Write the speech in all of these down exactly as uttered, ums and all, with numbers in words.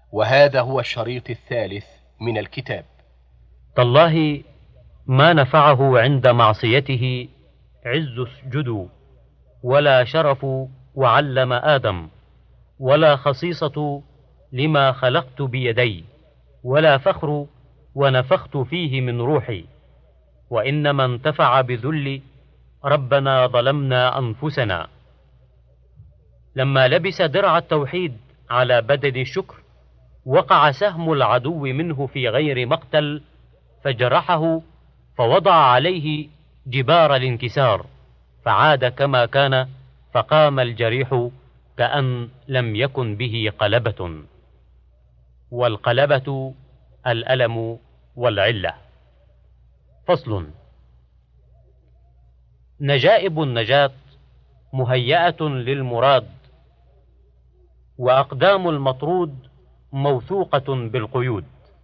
وهذا هو الشريط الثالث من الكتاب. تالله ما نفعه عند معصيته عز اسجدوا، ولا شرف وعلم آدم، ولا خصيصة لما خلقت بيدي، ولا فخر ونفخت فيه من روحي، وإنما انتفع بذل ربنا ظلمنا أنفسنا. لما لبس درع التوحيد على بدن الشكر وقع سهم العدو منه في غير مقتل فجرحه، فوضع عليه جبار الانكسار، فعاد كما كان، فقام الجريح كأن لم يكن به قلبة. والقلبة الألم والعلة. فصل. نجائب النجاة مهيئة للمراد، وأقدام المطرود موثوقة بالقيود.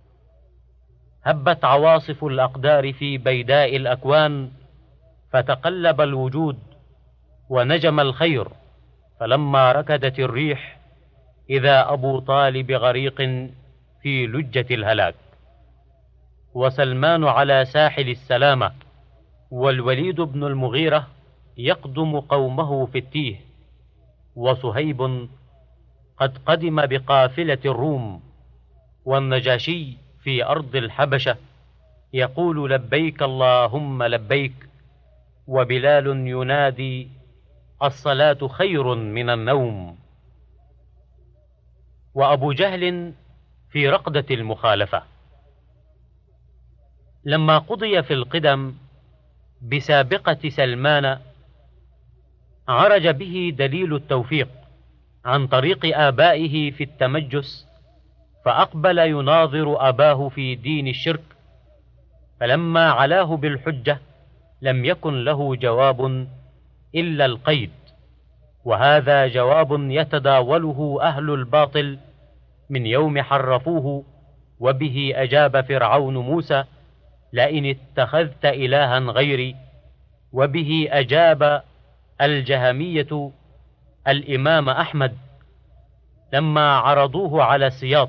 هبت عواصف الأقدار في بيداء الأكوان، فتقلب الوجود ونجم الخير، فلما ركدت الريح إذا أبو طالب غريق في لجة الهلاك، وسلمان على ساحل السلامة، والوليد بن المغيرة يقدم قومه في التيه، وصهيب قد قدم بقافلة الروم، والنجاشي في أرض الحبشة يقول لبيك اللهم لبيك، وبلال ينادي الصلاة خير من النوم. وأبو جهل في رقدة المخالفة. لما قضي في القدم بسابقة سلمان عرج به دليل التوفيق عن طريق آبائه في التمجس، فأقبل يناظر أباه في دين الشرك، فلما علاه بالحجة لم يكن له جواب إلا القيد، وهذا جواب يتداوله أهل الباطل من يوم حرفوه. وبه أجاب فرعون موسى لئن اتخذت إلها غيري، وبه أجاب الجهمية الإمام أحمد لما عرضوه على السياط،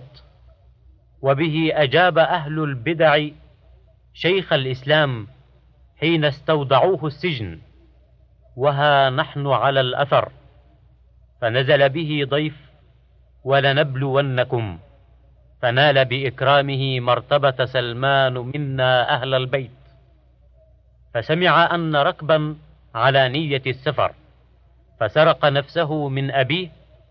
وبه أجاب أهل البدع شيخ الإسلام حين استودعوه السجن. وها نحن على الأثر، فنزل به ضيف ولنبلونكم، فنال بإكرامه مرتبة سلمان منا أهل البيت. فسمع أن ركبا على نية السفر، فسرق نفسه من أبيه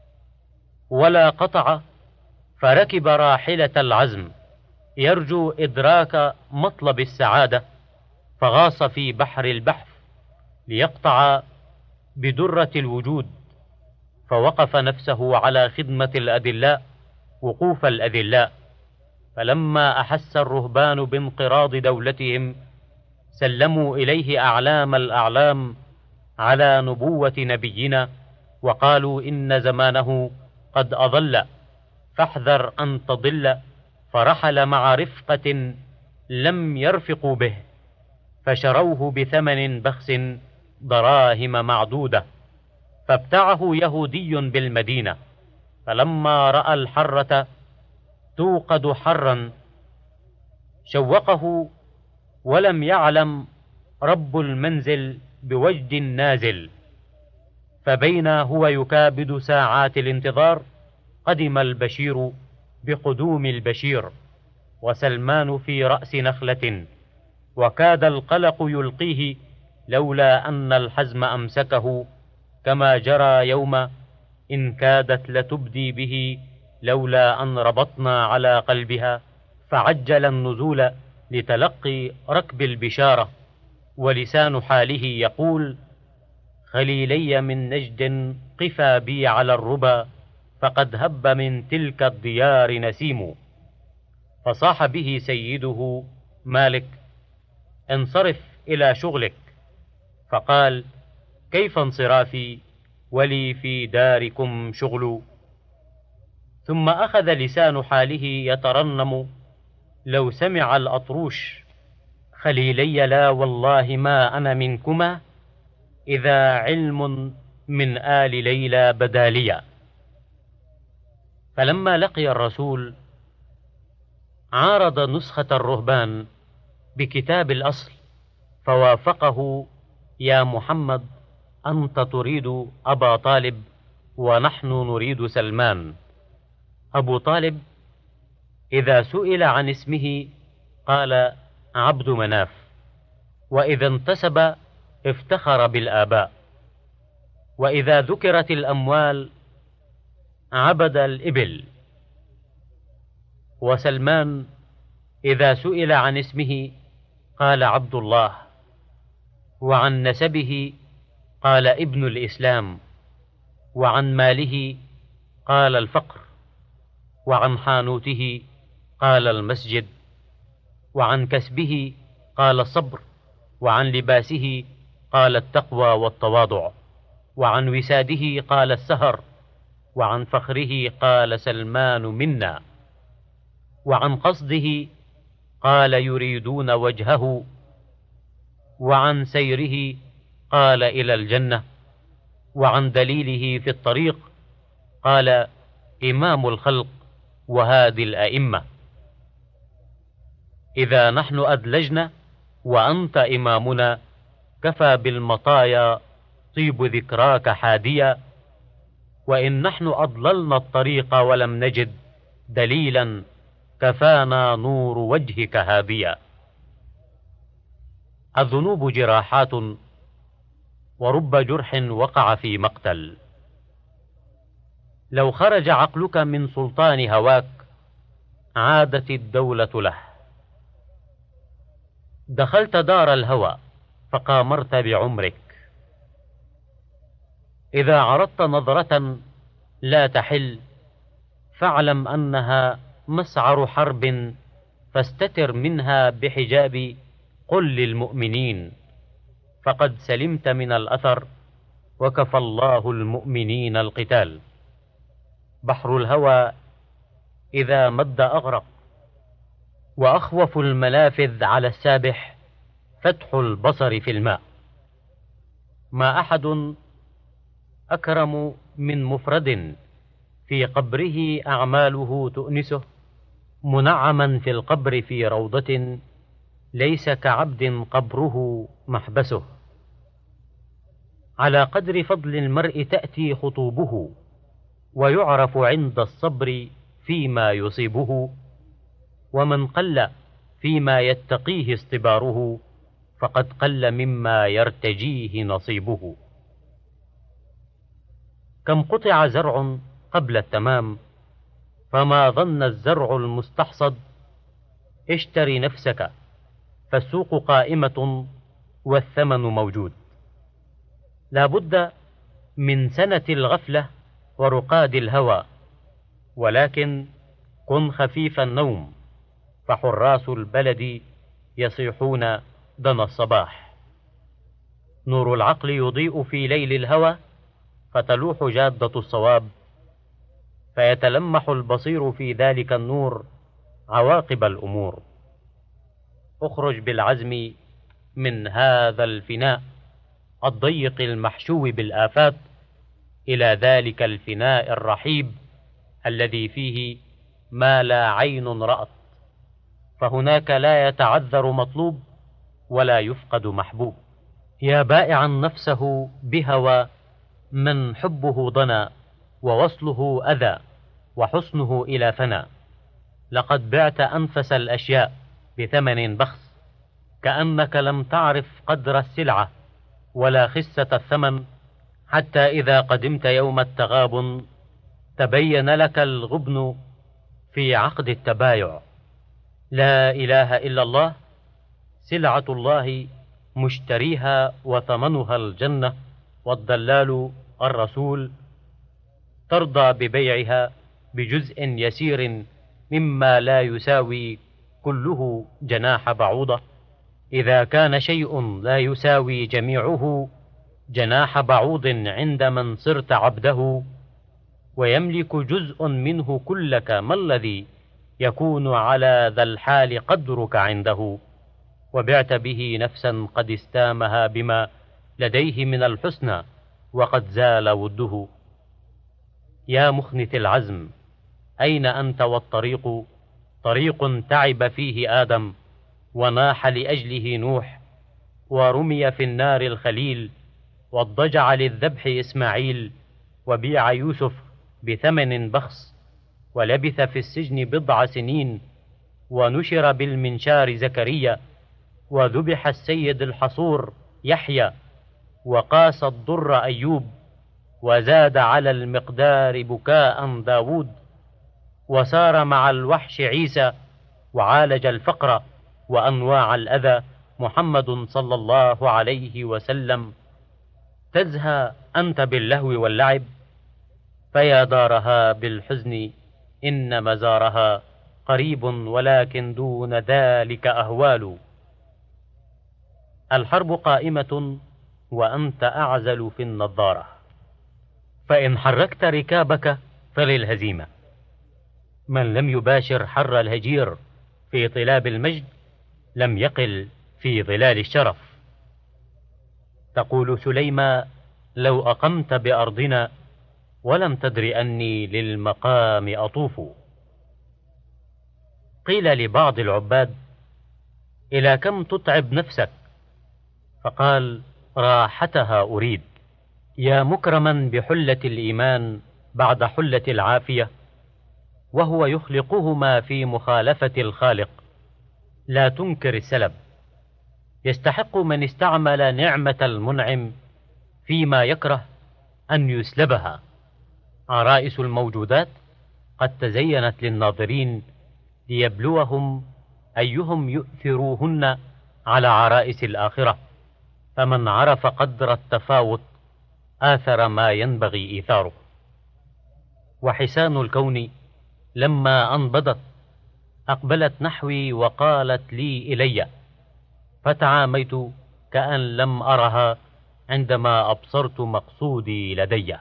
ولا قطع، فركب راحلة العزم يرجو إدراك مطلب السعادة، فغاص في بحر البحث ليقطع بدرة الوجود، فوقف نفسه على خدمة الأدلاء وقوف الأذلاء. فلما أحس الرهبان بانقراض دولتهم سلموا إليه أعلام الأعلام على نبوة نبينا، وقالوا إن زمانه قد أضل، فاحذر أن تضل. فرحل مع رفقة لم يرفقوا به، فشروه بثمن بخس دراهم معدودة، فابتعه يهودي بالمدينة. فلما رأى الحرة توقد حرا شوقه، ولم يعلم رب المنزل بوجد نازل. فبين هو يكابد ساعات الانتظار قدم البشير بقدوم البشير، وسلمان في رأس نخلة، وكاد القلق يلقيه لولا أن الحزم أمسكه، كما جرى يوم إن كادت لتبدي به لولا أن ربطنا على قلبها، فعجل النزول لتلقي ركب البشارة. ولسان حاله يقول خليلي من نجد قفا بي على الربا، فقد هب من تلك الديار نسيم. فصاح به سيده مالك انصرف إلى شغلك، فقال كيف انصرافي ولي في داركم شغل. ثم أخذ لسان حاله يترنم لو سمع الأطروش خليلي لا والله ما أنا منكما، إذا علم من آل ليلى بداليا. فلما لقي الرسول عارض نسخة الرهبان بكتاب الأصل، فوافقه: يا محمد، أنت تريد أبا طالب ونحن نريد سلمان. أبو طالب إذا سئل عن اسمه قال عبد مناف، وإذا انتسب افتخر بالآباء، وإذا ذكرت الأموال عبد الإبل. وسلمان إذا سئل عن اسمه قال عبد الله، وعن نسبه قال ابن الإسلام، وعن ماله قال الفقر، وعن حانوته قال المسجد، وعن كسبه قال الصبر، وعن لباسه قال التقوى والتواضع، وعن وساده قال السهر، وعن فخره قال سلمان منا، وعن قصده قال يريدون وجهه، وعن سيره قال إلى الجنة، وعن دليله في الطريق قال إمام الخلق وهادي الأئمة. إذا نحن أدلجنا وأنت إمامنا كفى بالمطايا طيب ذكراك حاديا، وإن نحن أضللنا الطريق ولم نجد دليلا كفانا نور وجهك هاديا. الذنوب جراحات، ورب جرح وقع في مقتل. لو خرج عقلك من سلطان هواك عادت الدولة له. دخلت دار الهوى فقامرت بعمرك. إذا عرضت نظرة لا تحل فاعلم أنها مسعر حرب، فاستتر منها بحجاب قل للمؤمنين، فقد سلمت من الأثر وكفى الله المؤمنين القتال. بحر الهوى إذا مد أغرق، وأخوف الملافذ على السابح فتح البصر في الماء. ما أحد أكرم من مفرد في قبره أعماله تؤنسه، منعما في القبر في روضة ليس كعبد قبره محبسه. على قدر فضل المرء تأتي خطوبه، ويعرف عند الصبر فيما يصيبه. ومن قل فيما يتقيه اصطباره فقد قل مما يرتجيه نصيبه. كم قطع زرع قبل التمام، فما ظن الزرع المستحصد. اشتري نفسك فالسوق قائمة والثمن موجود. لا بد من سنة الغفلة ورقاد الهوى، ولكن كن خفيف النوم، فحراس البلد يصيحون دنا الصباح. نور العقل يضيء في ليل الهوى، فتلوح جادة الصواب، فيتلمح البصير في ذلك النور عواقب الأمور. اخرج بالعزم من هذا الفناء الضيق المحشو بالآفات إلى ذلك الفناء الرحيب الذي فيه ما لا عين رأت، فهناك لا يتعذر مطلوب ولا يفقد محبوب. يا بائعا نفسه بهوى من حبه ضنى، ووصله أذى، وحسنه إلى فنى. لقد بعت أنفس الأشياء بثمن بخس، كأنك لم تعرف قدر السلعة ولا خسة الثمن، حتى إذا قدمت يوم التغابن تبين لك الغبن في عقد التبايع. لا إله إلا الله، سلعة الله مشتريها وثمنها الجنة، والدلال الرسول، ترضى ببيعها بجزء يسير مما لا يساوي كله جناح بعوضة. إذا كان شيء لا يساوي جميعه جناح بعوض عند من صرت عبده، ويملك جزء منه كلك، ما الذي يكون على ذا الحال قدرك عنده؟ وبعت به نفسا قد استامها بما لديه من الحسنى، وقد زال وده. يا مخنث العزم، أين أنت والطريق؟ طريق تعب فيه آدم وناح لأجله نوح، ورمي في النار الخليل، واضطجع للذبح إسماعيل، وبيع يوسف بثمن بخس، ولبث في السجن بضع سنين، ونشر بالمنشار زكريا، وذبح السيد الحصور يحيى، وقاس الضر أيوب، وزاد على المقدار بكاء داود، وسار مع الوحش عيسى، وعالج الفقر وأنواع الأذى محمد صلى الله عليه وسلم. تزهى أنت باللهو واللعب، فيا دارها بالحزن إن مزارها قريب، ولكن دون ذلك أهوال. الحرب قائمة وأنت أعزل في النظارة، فإن حركت ركابك فللهزيمة. من لم يباشر حر الهجير في طلاب المجد لم يقل في ظلال الشرف. تقول سليمى: لو أقمت بأرضنا ولم تدر أني للمقام أطوف. قيل لبعض العباد: إلى كم تتعب نفسك؟ فقال: راحتها أريد. يا مكرما بحلة الإيمان بعد حلة العافية، وهو يخلقهما في مخالفة الخالق، لا تنكر السلب. يستحق من استعمل نعمة المنعم فيما يكره أن يسلبها. عرائس الموجودات قد تزينت للناظرين ليبلوهم أيهم يؤثروهن على عرائس الآخرة، فمن عرف قدر التفاوت آثر ما ينبغي إيثاره. وحسان الكون لما أنبضت أقبلت نحوي وقالت لي إلي، فتعاميت كأن لم أرها عندما أبصرت مقصودي لدي.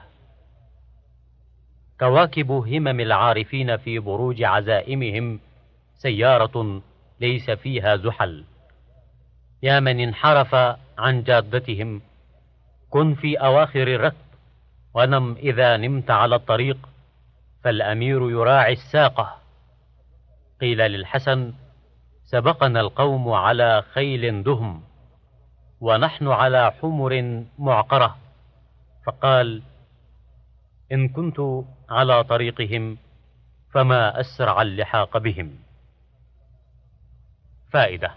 كواكب همم العارفين في بروج عزائمهم سيارة ليس فيها زحل. يا من انحرف عن جادتهم، كن في أواخر الركب، ونم إذا نمت على الطريق، فالأمير يراعي الساقة. قيل للحسن: سبقنا القوم على خيل دهم، ونحن على حمر معقرة. فقال: إن كنت على طريقهم فما أسرع اللحاق بهم. فائدة: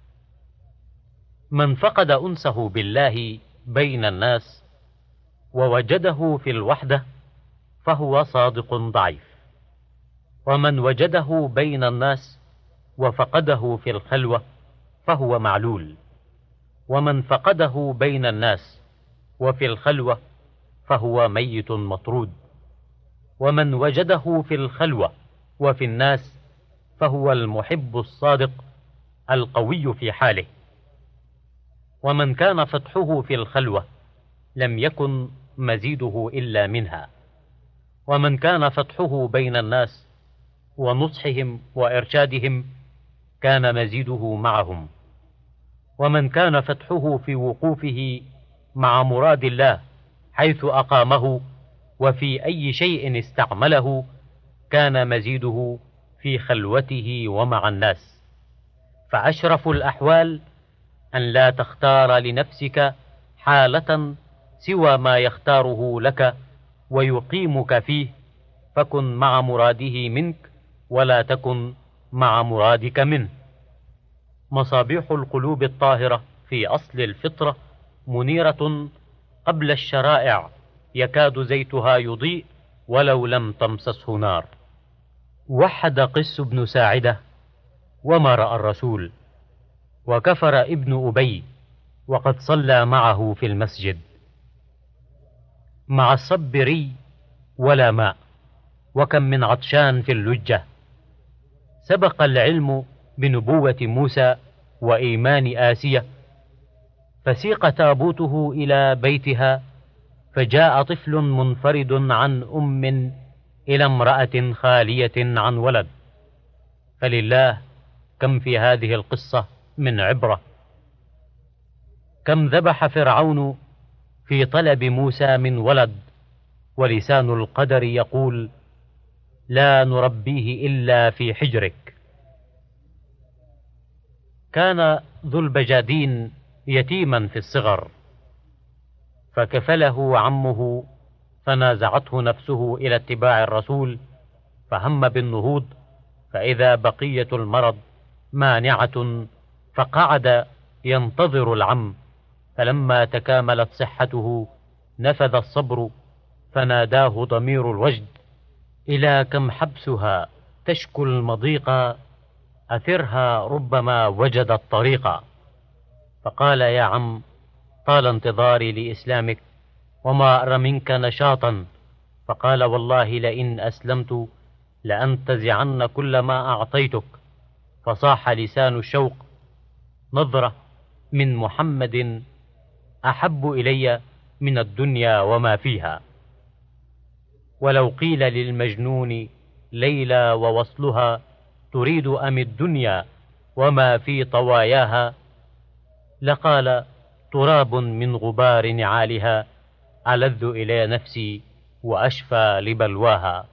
من فقد أنسه بالله بين الناس ووجده في الوحدة فهو صادق ضعيف، ومن وجده بين الناس وفقده في الخلوة فهو معلول، ومن فقده بين الناس وفي الخلوة فهو ميت مطرود، ومن وجده في الخلوة وفي الناس فهو المحب الصادق القوي في حاله. ومن كان فتحه في الخلوة لم يكن مزيده إلا منها، ومن كان فتحه بين الناس ونصحهم وإرشادهم كان مزيده معهم، ومن كان فتحه في وقوفه مع مراد الله حيث أقامه وفي أي شيء استعمله كان مزيده في خلوته ومع الناس. فأشرف الأحوال أن لا تختار لنفسك حالة سوى ما يختاره لك ويقيمك فيه، فكن مع مراده منك ولا تكن مع مرادك منه. مصابيح القلوب الطاهرة في أصل الفطرة منيرة قبل الشرائع، يكاد زيتها يضيء ولو لم تمسسه نار. وحد قس بن ساعدة وما رأى الرسول، وكفر ابن أبي وقد صلى معه في المسجد. مع الصب ري ولا ماء، وكم من عطشان في اللجة. سبق العلم بنبوة موسى وإيمان آسية، فسيق تابوته إلى بيتها، فجاء طفل منفرد عن أم إلى امرأة خالية عن ولد. فلله كم في هذه القصة من عبرة. كم ذبح فرعون في طلب موسى من ولد، ولسان القدر يقول: لا نربيه إلا في حجرك. كان ذو البجادين يتيما في الصغر، فكفله عمه، فنازعته نفسه إلى اتباع الرسول، فهم بالنهوض، فإذا بقية المرض مانعة، فقعد ينتظر العم. فلما تكاملت صحته نفذ الصبر، فناداه ضمير الوجد: إلى كم حبسها تشكو المضيق، أثرها ربما وجدت طريقا. فقال: يا عم، طال انتظاري لإسلامك وما أرى منك نشاطا. فقال: والله لئن أسلمت لأنتزعن كل ما أعطيتك. فصاح لسان الشوق: نظرة من محمد أحب إلي من الدنيا وما فيها. ولو قيل للمجنون ليلى ووصلها، تريد أم الدنيا وما في طواياها، لقال: تراب من غبار نعالها، ألذ إلى نفسي وأشفى لبلواها.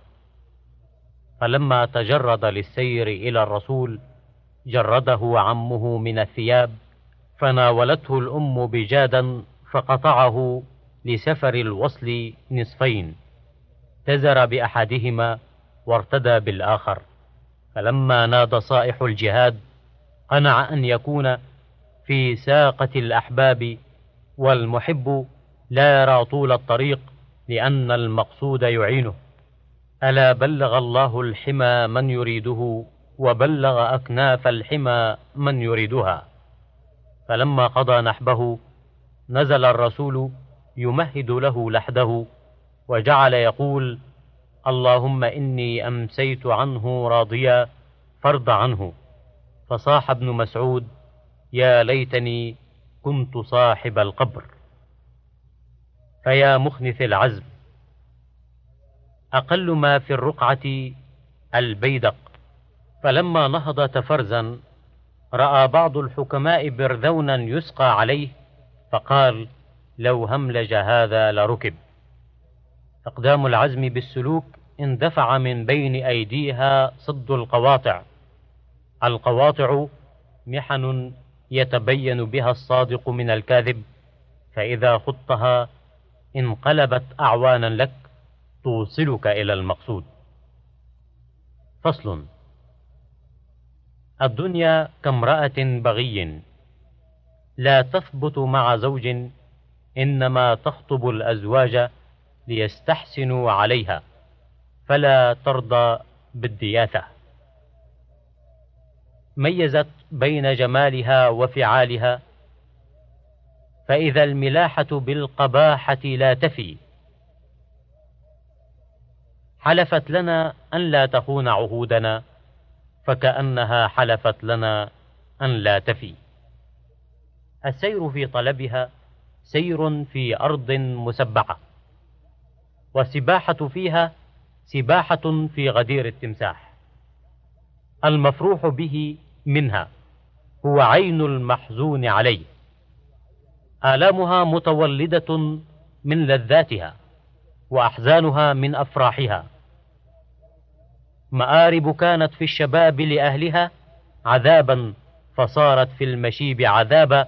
فلما تجرد للسير إلى الرسول جرده عمه من الثياب، فناولته الأم بجادا فقطعه لسفر الوصل نصفين، تزر بأحدهما وارتدى بالآخر. فلما نادى صائح الجهاد قنع أن يكون في ساقة الأحباب، والمحب لا يرى طول الطريق لأن المقصود يعينه. ألا بلغ الله الحمى من يريده، وبلغ أكناف الحمى من يريدها. فلما قضى نحبه نزل الرسول يمهد له لحده، وجعل يقول: اللهم إني أمسيت عنه راضيا فارض عنه. فصاح ابن مسعود: يا ليتني كنت صاحب القبر. فيا مخنث العزم، أقل ما في الرقعة البيدق. فلما نهض تفرزا رأى بعض الحكماء برذونا يسقى عليه، فقال: لو هملج هذا لركب. أقدام العزم بالسلوك اندفع من بين أيديها صد القواطع. القواطع محن يتبين بها الصادق من الكاذب، فإذا خضتها انقلبت أعوانا لك توصلك إلى المقصود. فصل: الدنيا كامرأة بغي، لا تثبت مع زوج، إنما تخطب الأزواج ليستحسنوا عليها، فلا ترضى بالدياثة. ميزت بين جمالها وفعالها، فإذا الملاحة بالقباحة لا تفي. حلفت لنا أن لا تخون عهودنا، فكأنها حلفت لنا أن لا تفي. السير في طلبها سير في أرض مسبعة، والسباحة فيها سباحة في غدير التمساح. المفروح به منها هو عين المحزون عليه، آلامها متولدة من لذاتها، وأحزانها من أفراحها. مآرب كانت في الشباب لأهلها عذابا، فصارت في المشيب عذابا.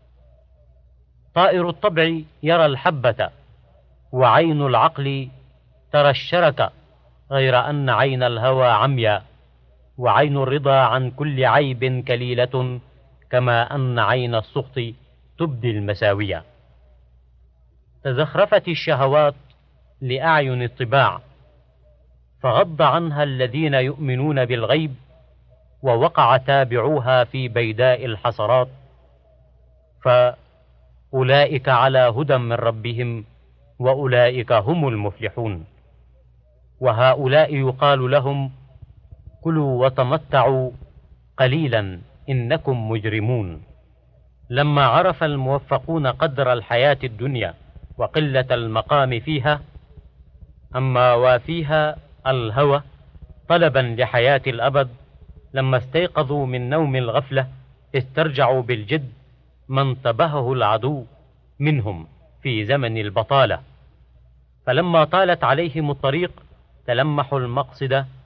طائر الطبع يرى الحبة، وعين العقل ترى الشرك، غير أن عين الهوى عميا، وعين الرضا عن كل عيب كليلة، كما أن عين السخط تبدي المساوية. تزخرفت الشهوات لأعين الطباع، فغض عنها الذين يؤمنون بالغيب، ووقع تابعوها في بيداء الحسرات. فأولئك على هدى من ربهم، وأولئك هم المفلحون. وهؤلاء يقال لهم: كلوا وتمتعوا قليلا إنكم مجرمون. لما عرف الموفقون قدر الحياة الدنيا وقلة المقام فيها، أما وافيها الهوى طلبا لحياة الأبد، لما استيقظوا من نوم الغفلة استرجعوا بالجد ما انتبهه العدو منهم في زمن البطالة. فلما طالت عليهم الطريق تلمحوا المقصد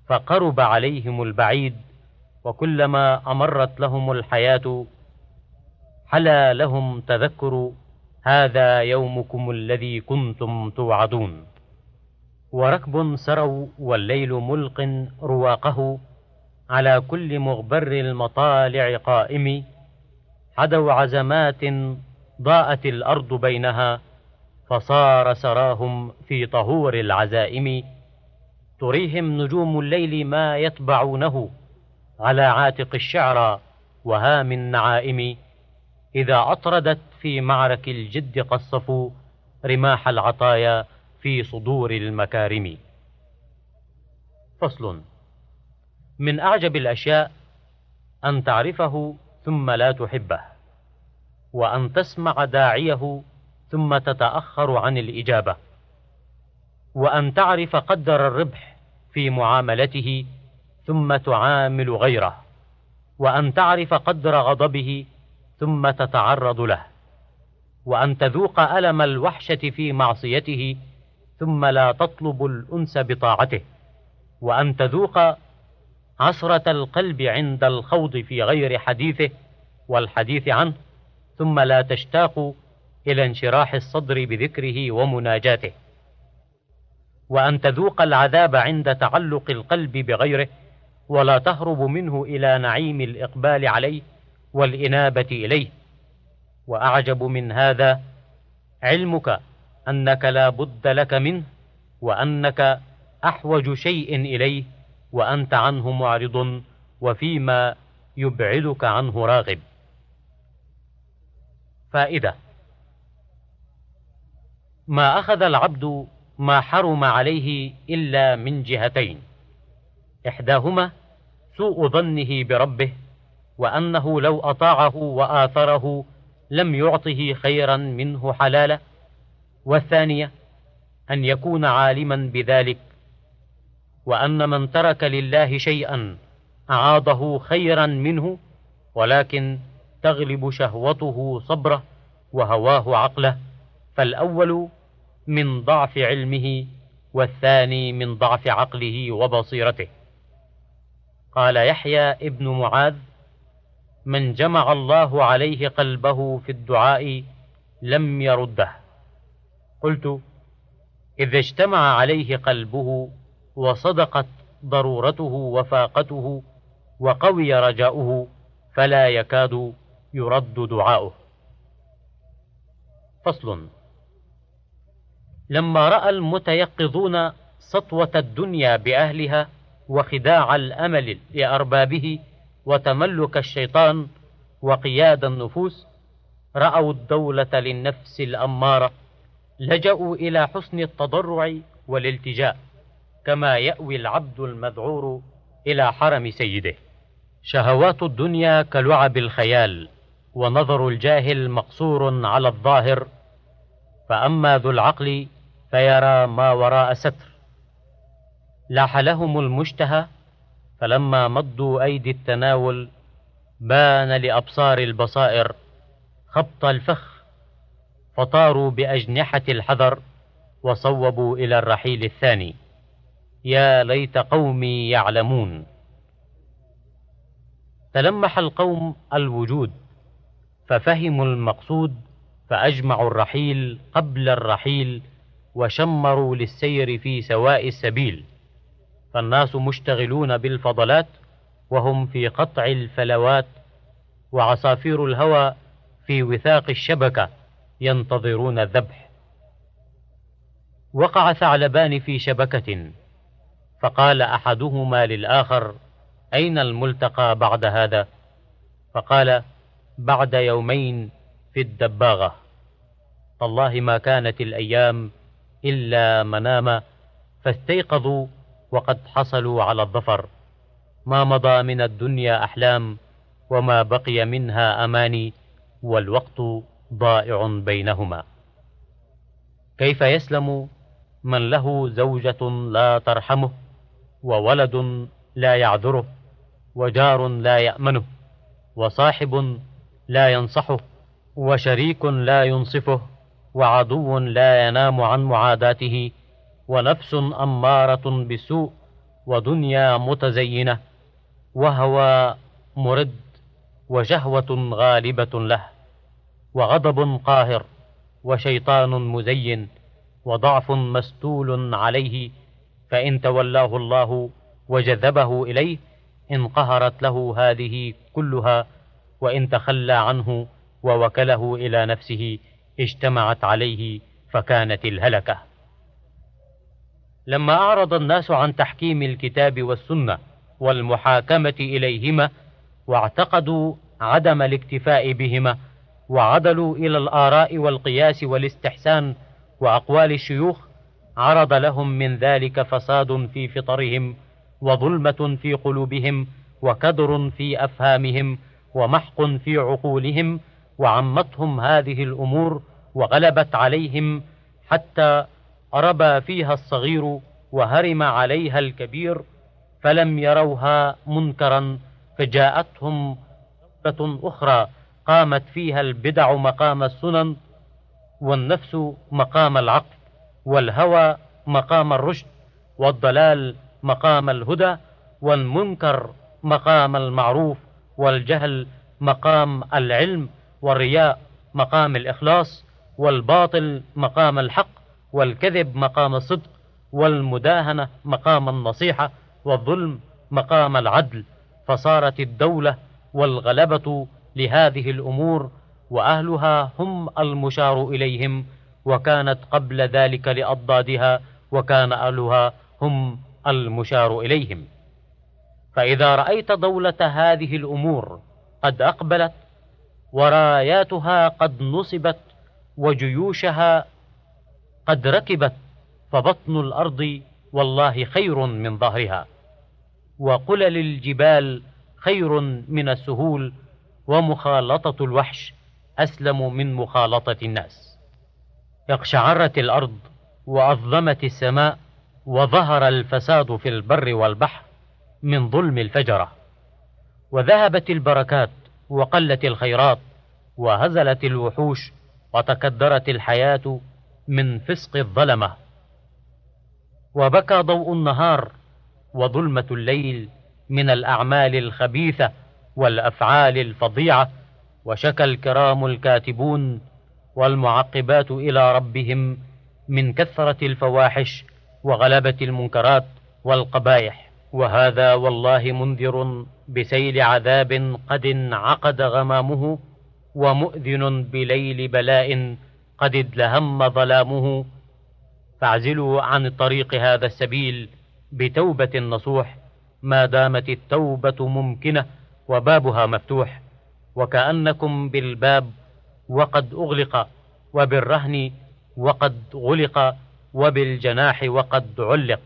فقرب عليهم البعيد، وكلما أمرت لهم الحياة حلا لهم تذكر هذا يومكم الذي كنتم توعدون. وركب سروا والليل ملق رواقه، على كل مغبر المطالع قائم، حدوا عزمات ضاءت الأرض بينها، فصار سراهم في طهور العزائم. تريهم نجوم الليل ما يتبعونه، على عاتق الشعرى وهام النعائم، إذا أطردت في معرك الجد قصفوا رماح العطايا في صدور المكارم. فصل. من أعجب الأشياء أن تعرفه ثم لا تحبه، وأن تسمع داعيه ثم تتأخر عن الإجابة، وأن تعرف قدر الربح في معاملته ثم تعامل غيره، وأن تعرف قدر غضبه ثم تتعرض له، وأن تذوق ألم الوحشة في معصيته ثم لا تطلب الأنس بطاعته، وأن تذوق عصرة القلب عند الخوض في غير حديثه والحديث عنه ثم لا تشتاق إلى انشراح الصدر بذكره ومناجاته، وأن تذوق العذاب عند تعلق القلب بغيره ولا تهرب منه إلى نعيم الإقبال عليه والإنابة إليه. وأعجب من هذا علمك أنك لا بد لك منه، وأنك أحوج شيء إليه، وأنت عنه معرض وفيما يبعدك عنه راغب. فائدة: ما أخذ العبد ما حرم عليه إلا من جهتين: إحداهما سوء ظنه بربه، وأنه لو أطاعه وآثره لم يعطه خيرا منه حلالا، والثانية أن يكون عالما بذلك، وأن من ترك لله شيئا أعاضه خيرا منه، ولكن تغلب شهوته صبره وهواه عقله، فالأول من ضعف علمه والثاني من ضعف عقله وبصيرته. قال يحيى ابن معاذ: من جمع الله عليه قلبه في الدعاء لم يرده. قلت: إذا اجتمع عليه قلبه وصدقت ضرورته وفاقته وقوي رجاؤه فلا يكاد يرد دعاؤه. فصل. لما رأى المتيقظون سطوة الدنيا بأهلها وخداع الأمل لأربابه وتملك الشيطان وقياد النفوس، رأوا الدولة للنفس الأمارة، لجأوا إلى حسن التضرع والالتجاء، كما يأوي العبد المذعور إلى حرم سيده. شهوات الدنيا كلعب الخيال، ونظر الجاهل مقصور على الظاهر، فأما ذو العقل فيرى ما وراء ستر. لاح لهم المشتهى، فلما مضوا أيدي التناول بان لأبصار البصائر خبط الفخ، فطاروا بأجنحة الحذر وصوبوا إلى الرحيل الثاني. يا ليت قومي يعلمون. تلمح القوم الوجود ففهموا المقصود، فأجمعوا الرحيل قبل الرحيل، وشمروا للسير في سواء السبيل. فالناس مشتغلون بالفضلات وهم في قطع الفلوات، وعصافير الهوى في وثاق الشبكة ينتظرون الذبح. وقع ثعلبان في شبكة، فقال أحدهما للآخر: أين الملتقى بعد هذا؟ فقال: بعد يومين في الدباغة. والله ما كانت الأيام إلا مناما، فاستيقظوا وقد حصلوا على الظفر. ما مضى من الدنيا أحلام، وما بقي منها أماني، والوقت ضائع بينهما. كيف يسلم من له زوجة لا ترحمه، وولد لا يعذره، وجار لا يأمنه، وصاحب لا ينصحه، وشريك لا ينصفه، وعدو لا ينام عن معاداته، ونفس أمارة بالسوء، ودنيا متزينة، وهوى مرد، وشهوة غالبة له، وغضب قاهر، وشيطان مزين، وضعف مستول عليه، فإن تولاه الله وجذبه إليه انقهرت له هذه كلها، وإن تخلى عنه ووكله إلى نفسه اجتمعت عليه فكانت الهلكة. لما أعرض الناس عن تحكيم الكتاب والسنة والمحاكمة إليهما، واعتقدوا عدم الاكتفاء بهما، وعدلوا إلى الآراء والقياس والاستحسان وأقوال الشيوخ، عرض لهم من ذلك فساد في فطرهم، وظلمة في قلوبهم، وكدر في أفهامهم، ومحق في عقولهم، وعمتهم هذه الأمور وغلبت عليهم، حتى ربى فيها الصغير وهرم عليها الكبير، فلم يروها منكرا، فجاءتهم دولة أخرى قامت فيها البدع مقام السنن، والنفس مقام العقل، والهوى مقام الرشد، والضلال مقام الهدى، والمنكر مقام المعروف، والجهل مقام العلم، والرياء مقام الإخلاص، والباطل مقام الحق، والكذب مقام الصدق، والمداهنة مقام النصيحة، والظلم مقام العدل. فصارت الدولة والغلبة لهذه الأمور، وأهلها هم المشار إليهم، وكانت قبل ذلك لأضدادها، وكان أهلها هم المشار إليهم. فإذا رأيت دولة هذه الأمور قد أقبلت، وراياتها قد نصبت، وجيوشها قد ركبت، فبطن الأرض والله خير من ظهرها، وقلل الجبال خير من السهول، ومخالطة الوحش أسلم من مخالطة الناس. اقشعرت الأرض، وأظلمت السماء، وظهر الفساد في البر والبحر من ظلم الفجرة، وذهبت البركات، وقلت الخيرات، وهزلت الوحوش، وتكدرت الحياة من فسق الظلمة، وبكى ضوء النهار وظلمة الليل من الأعمال الخبيثة والأفعال الفظيعة، وشكى الكرام الكاتبون والمعقبات إلى ربهم من كثرة الفواحش وغلبة المنكرات والقبائح. وهذا والله منذر بسيل عذاب قد انعقد غمامه، ومؤذن بليل بلاء قد ادلهم ظلامه. فاعزلوا عن طريق هذا السبيل بتوبة نصوح، ما دامت التوبة ممكنة وبابها مفتوح، وكأنكم بالباب وقد أغلق، وبالرهن وقد غلق، وبالجناح وقد علق.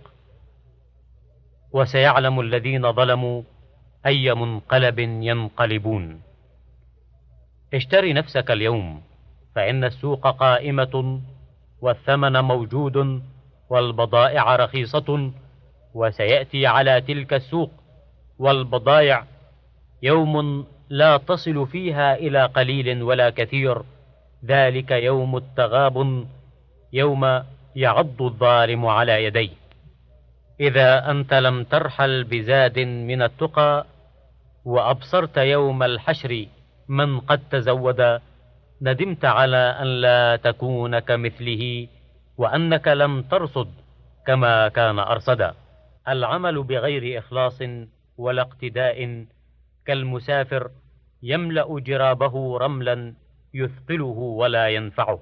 وسيعلم الذين ظلموا أي منقلب ينقلبون. اشتري نفسك اليوم، فإن السوق قائمة، والثمن موجود، والبضائع رخيصة، وسيأتي على تلك السوق والبضائع يوم لا تصل فيها إلى قليل ولا كثير، ذلك يوم التغابن، يوم يعض الظالم على يديه. إذا أنت لم ترحل بزاد من التقى، وأبصرت يوم الحشر من قد تزود، ندمت على أن لا تكون كمثله، وأنك لم ترصد كما كان أرصدا. العمل بغير إخلاص ولا اقتداء كالمسافر يملأ جرابه رملا يثقله ولا ينفعه.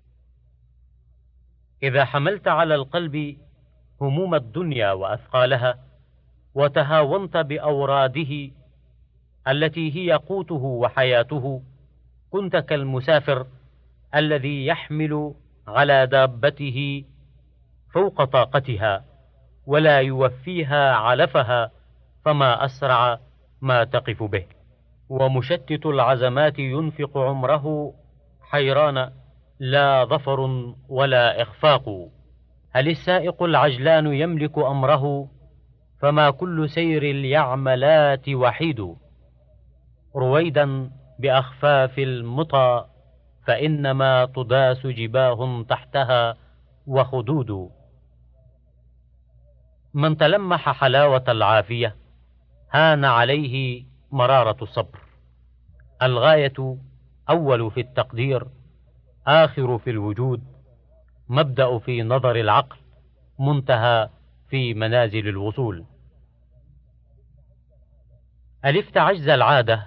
إذا حملت على القلب هموم الدنيا وأثقالها، وتهاونت بأوراده التي هي قوته وحياته، كنت كالمسافر الذي يحمل على دابته فوق طاقتها، ولا يوفيها علفها، فما أسرع ما تقف به. ومشتت العزمات ينفق عمره حيران، لا ظفر ولا إخفاق. هل السائق العجلان يملك أمره؟ فما كل سير اليعملات وحيد. رويدا بأخفاف المطى، فإنما تداس جباه تحتها وخدود. من تلمح حلاوة العافية هان عليه مرارة الصبر. الغاية أول في التقدير، آخر في الوجود، مبدأ في نظر العقل، منتهى في منازل الوصول. ألفت عجز العادة،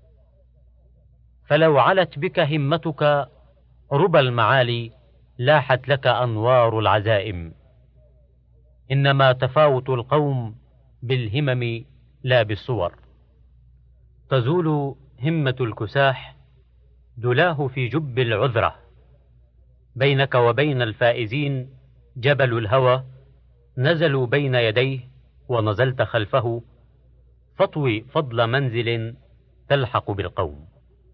فلو علت بك همتك ربى المعالي لاحت لك أنوار العزائم. إنما تفاوت القوم بالهمم لا بالصور. تزول همة الكساح دلاه في جب العذرة. بينك وبين الفائزين جبل الهوى، نزلوا بين يديه ونزلت خلفه، فاطوي فضل منزل تلحق بالقوم.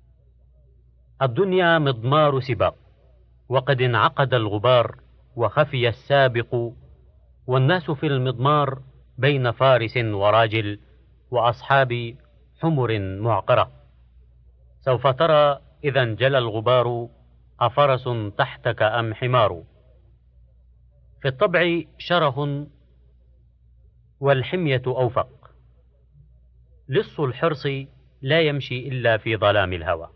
الدنيا مضمار سباق، وقد انعقد الغبار وخفي السابق، والناس في المضمار بين فارس وراجل وأصحاب حمر معقرة. سوف ترى إذا انجلى الغبار أفرس تحتك أم حمار. في الطبع شره والحمية أوفق. لص الحرص لا يمشي إلا في ظلام الهوى.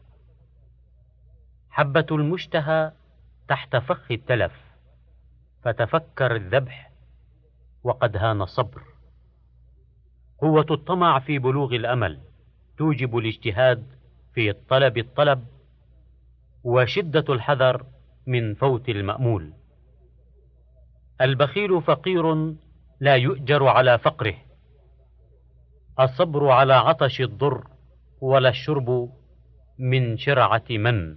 حبة المشتهى تحت فخ التلف، فتفكر الذبح وقد هان الصبر. قوة الطمع في بلوغ الأمل توجب الاجتهاد في طلب الطلب، وشدة الحذر من فوت المأمول. البخيل فقير لا يؤجر على فقره. الصبر على عطش الضر، ولا الشرب من شرعة من.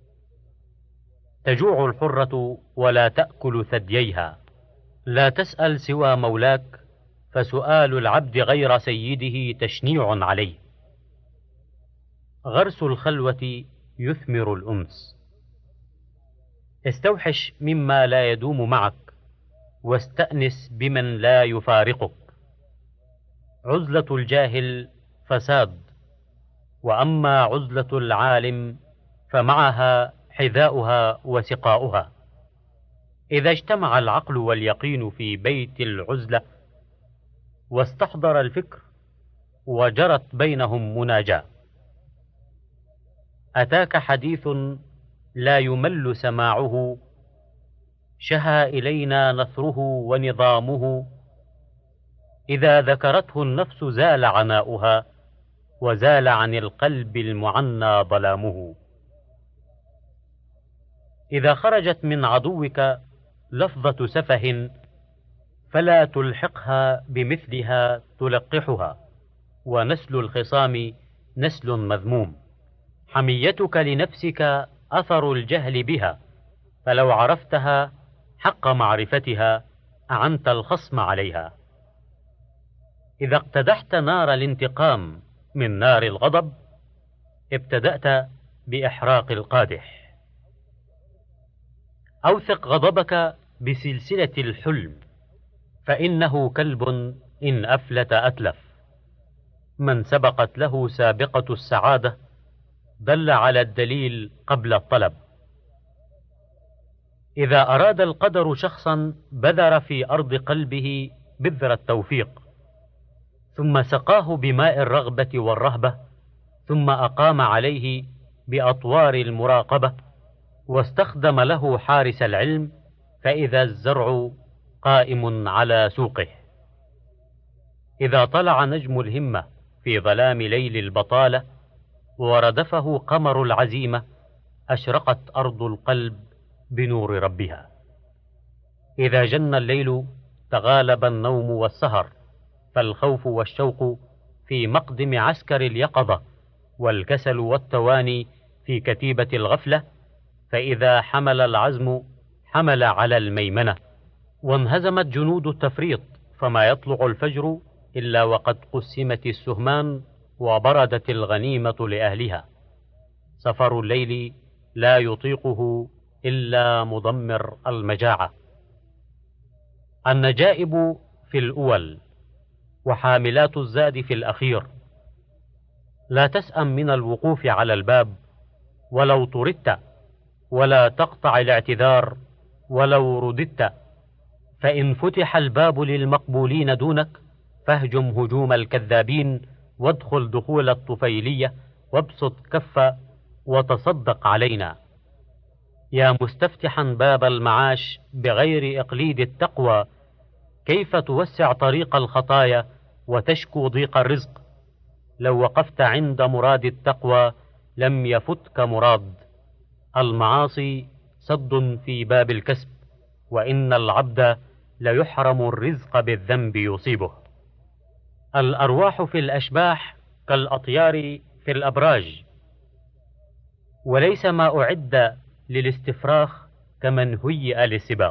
تجوع الحرة ولا تأكل ثدييها. لا تسأل سوى مولاك، فسؤال العبد غير سيده تشنيع عليه. غرس الخلوة يثمر الأنس. استوحش مما لا يدوم معك، واستأنس بمن لا يفارقك. عزلة الجاهل فساد، وأما عزلة العالم فمعها حذاؤها وسقاؤها. إذا اجتمع العقل واليقين في بيت العزلة، واستحضر الفكر وجرت بينهم مناجاة. أتاك حديث لا يمل سماعه، شهى إلينا نثره ونظامه. إذا ذكرته النفس زال عناؤها، وزال عن القلب المعنى ظلامه. إذا خرجت من عدوك لفظة سفه، فلا تلحقها بمثلها تلقحها، ونسل الخصام نسل مذموم. حميتك لنفسك أثر الجهل بها، فلو عرفتها حق معرفتها أعنت الخصم عليها. إذا اقتدحت نار الانتقام من نار الغضب، ابتدأت بإحراق القادح. أوثق غضبك بسلسلة الحلم، فإنه كلب إن أفلت أتلف. من سبقت له سابقة السعادة دل على الدليل قبل الطلب. إذا أراد القدر شخصا بذر في أرض قلبه بذر التوفيق، ثم سقاه بماء الرغبة والرهبة، ثم أقام عليه بأطوار المراقبة، واستخدم له حارس العلم، فإذا الزرع قائم على سوقه. إذا طلع نجم الهمة في ظلام ليل البطالة، وردفه قمر العزيمة، أشرقت أرض القلب بنور ربها. إذا جن الليل تغالب النوم والسهر، فالخوف والشوق في مقدم عسكر اليقظة، والكسل والتواني في كتيبة الغفلة. فإذا حمل العزم حمل على الميمنة، وانهزمت جنود التفريط، فما يطلع الفجر إلا وقد قسمت السهمان، وبردت الغنيمة لأهلها. سفر الليل لا يطيقه إلا مضمر المجاعة. النجائب في الأول، وحاملات الزاد في الأخير. لا تسأم من الوقوف على الباب ولو طردت، ولا تقطع الاعتذار ولو رددت، فإن فتح الباب للمقبولين دونك فاهجم هجوم الكذابين، وادخل دخول الطفيلية، وابسط كف وتصدق علينا. يا مستفتحا باب المعاش بغير إقليد التقوى، كيف توسع طريق الخطايا وتشكو ضيق الرزق؟ لو وقفت عند مراد التقوى لم يفتك مراد. المعاصي سد في باب الكسب، وإن العبد ليحرم الرزق بالذنب يصيبه. الأرواح في الأشباح كالأطيار في الأبراج، وليس ما أعد للاستفراخ كمن هيئ للسباق.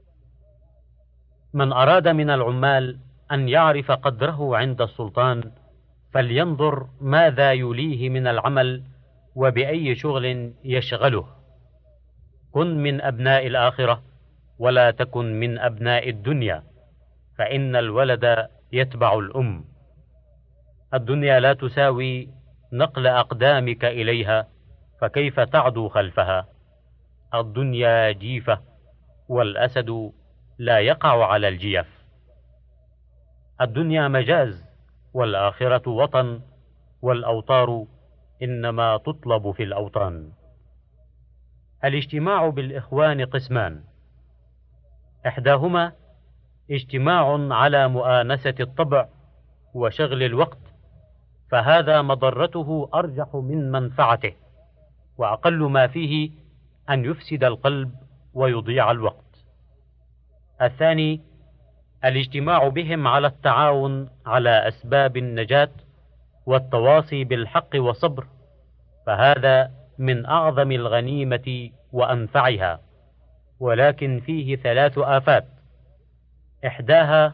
من أراد من العمال أن يعرف قدره عند السلطان فلينظر ماذا يليه من العمل وبأي شغل يشغله. كن من أبناء الآخرة ولا تكن من أبناء الدنيا، فإن الولد يتبع الأم. الدنيا لا تساوي نقل أقدامك إليها، فكيف تعدو خلفها؟ الدنيا جيفة، والأسد لا يقع على الجيف. الدنيا مجاز، والآخرة وطن، والأوطار إنما تطلب في الأوطان. الاجتماع بالإخوان قسمان: إحداهما اجتماع على مؤانسة الطبع وشغل الوقت، فهذا مضرته أرجح من منفعته، وأقل ما فيه أن يفسد القلب ويضيع الوقت. الثاني الاجتماع بهم على التعاون على أسباب النجاة والتواصي بالحق والصبر، فهذا من أعظم الغنيمة وأنفعها، ولكن فيه ثلاث آفات: إحداها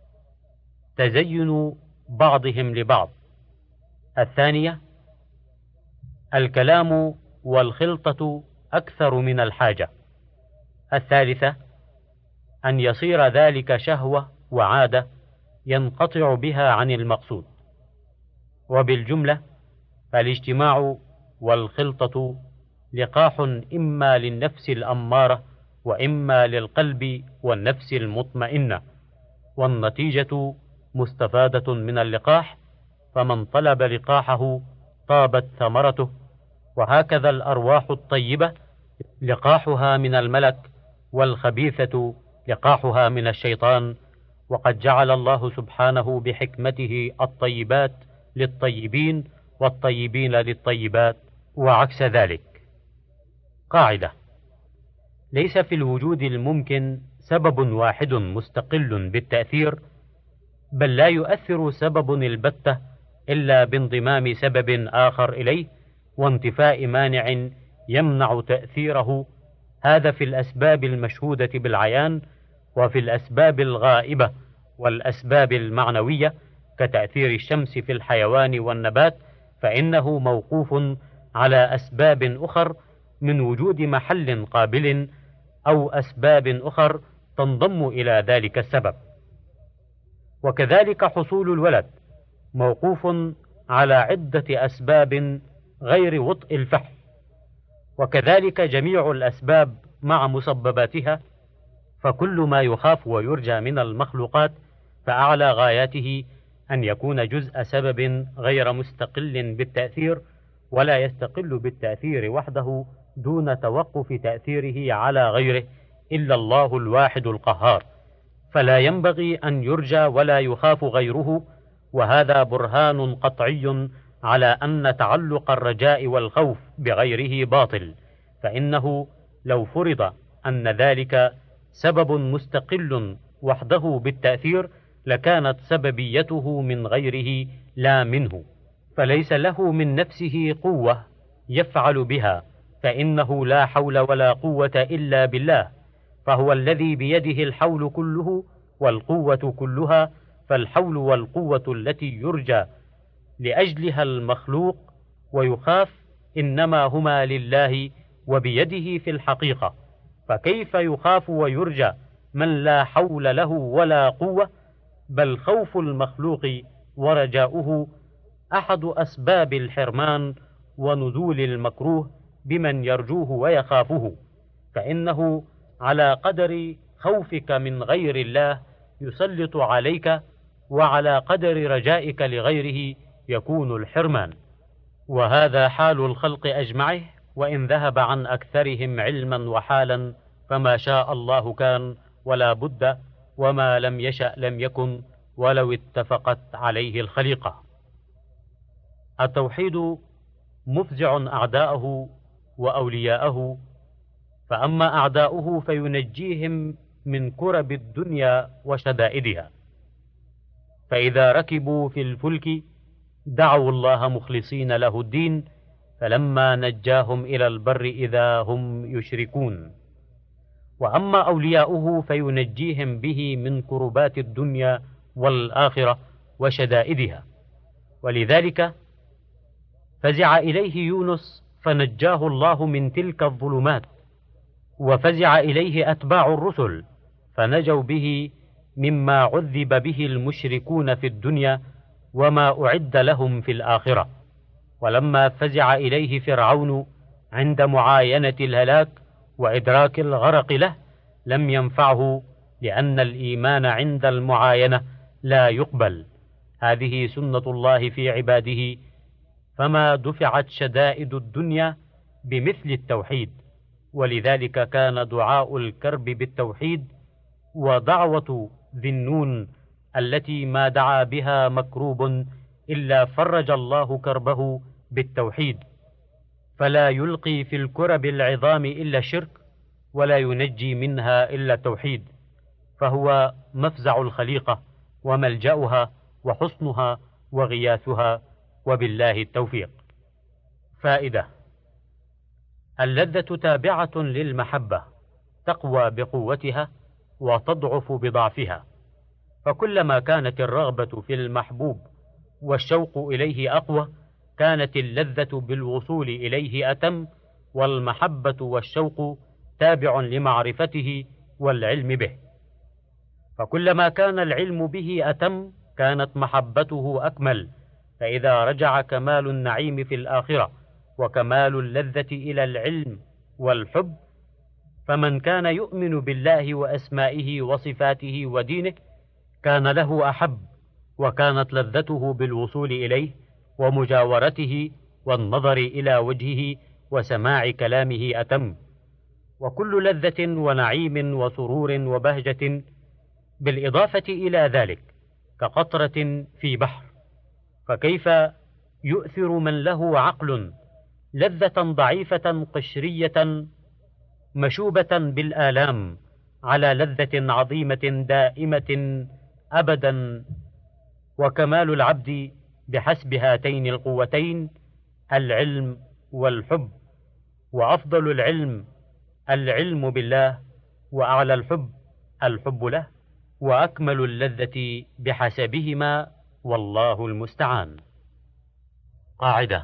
تزين بعضهم لبعض، الثانية الكلام والخلطة أكثر من الحاجة، الثالثة أن يصير ذلك شهوة وعادة ينقطع بها عن المقصود. وبالجملة فالاجتماع والخلطة لقاح إما للنفس الأمارة وإما للقلب والنفس المطمئنة، والنتيجة مستفادة من اللقاح، فمن طلب لقاحه طابت ثمرته. وهكذا الأرواح الطيبة لقاحها من الملك، والخبيثة لقاحها من الشيطان. وقد جعل الله سبحانه بحكمته الطيبات للطيبين والطيبين للطيبات، وعكس ذلك. قاعدة: ليس في الوجود الممكن سبب واحد مستقل بالتأثير، بل لا يؤثر سبب البتة إلا بانضمام سبب آخر إليه وانتفاء مانع يمنع تأثيره. هذا في الأسباب المشهودة بالعيان، وفي الأسباب الغائبة والأسباب المعنوية كتأثير الشمس في الحيوان والنبات، فإنه موقوف على أسباب أخر من وجود محل قابل أو أسباب أخر تنضم إلى ذلك السبب. وكذلك حصول الولد موقوف على عدة أسباب غير وطء الفحل، وكذلك جميع الأسباب مع مسبباتها. فكل ما يخاف ويرجى من المخلوقات فأعلى غاياته أن يكون جزء سبب غير مستقل بالتأثير، ولا يستقل بالتأثير وحده دون توقف تأثيره على غيره إلا الله الواحد القهار، فلا ينبغي أن يرجى ولا يخاف غيره. وهذا برهان قطعي على أن تعلق الرجاء والخوف بغيره باطل، فإنه لو فرض أن ذلك سبب مستقل وحده بالتأثير لكانت سببيته من غيره لا منه، فليس له من نفسه قوة يفعل بها، فإنه لا حول ولا قوة إلا بالله، فهو الذي بيده الحول كله والقوة كلها. فالحول والقوة التي يرجى لأجلها المخلوق ويخاف إنما هما لله وبيده في الحقيقة، فكيف يخاف ويرجى من لا حول له ولا قوة؟ بل خوف المخلوق ورجاؤه أحد أسباب الحرمان ونزول المكروه بمن يرجوه ويخافه، فإنه على قدر خوفك من غير الله يسلط عليك، وعلى قدر رجائك لغيره يكون الحرمان. وهذا حال الخلق أجمعه، وإن ذهب عن أكثرهم علما وحالا فما شاء الله كان ولا بد، وما لم يشأ لم يكن ولو اتفقت عليه الخليقة. التوحيد مفزع أعداءه وأولياءه، فأما أعداؤه فينجيهم من كرب الدنيا وشدائدها، فإذا ركبوا في الفلك دعوا الله مخلصين له الدين، فلما نجاهم إلى البر إذا هم يشركون. وأما أولياؤه فينجيهم به من كربات الدنيا والآخرة وشدائدها، ولذلك فزع إليه يونس فنجاه الله من تلك الظلمات، وفزع إليه أتباع الرسل فنجوا به مما عذب به المشركون في الدنيا وما أعد لهم في الآخرة. ولما فزع إليه فرعون عند معاينة الهلاك وإدراك الغرق له لم ينفعه، لأن الإيمان عند المعاينة لا يقبل. هذه سنة الله في عباده، فما دفعت شدائد الدنيا بمثل التوحيد، ولذلك كان دعاء الكرب بالتوحيد، ودعوة ذي النون التي ما دعا بها مكروب إلا فرج الله كربه بالتوحيد، فلا يلقي في الكرب العظام إلا الشرك، ولا ينجي منها إلا التوحيد، فهو مفزع الخليقة وملجأها وحصنها وغياثها، وبالله التوفيق. فائدة: اللذة تابعة للمحبة، تقوى بقوتها وتضعف بضعفها، فكلما كانت الرغبة في المحبوب والشوق إليه أقوى كانت اللذة بالوصول إليه أتم، والمحبة والشوق تابع لمعرفته والعلم به، فكلما كان العلم به أتم كانت محبته أكمل، فإذا رجع كمال النعيم في الآخرة وكمال اللذة إلى العلم والحب، فمن كان يؤمن بالله وأسمائه وصفاته ودينه كان له أحب، وكانت لذته بالوصول إليه ومجاورته والنظر إلى وجهه وسماع كلامه أتم. وكل لذة ونعيم وسرور وبهجة بالإضافة إلى ذلك كقطرة في بحر، فكيف يؤثر من له عقل لذة ضعيفة قشرية مشوبة بالآلام على لذة عظيمة دائمة أبدا؟ وكمال العبد بحسب هاتين القوتين العلم والحب، وأفضل العلم العلم بالله، وأعلى الحب الحب له، وأكمل اللذة بحسبهما، والله المستعان. قاعدة: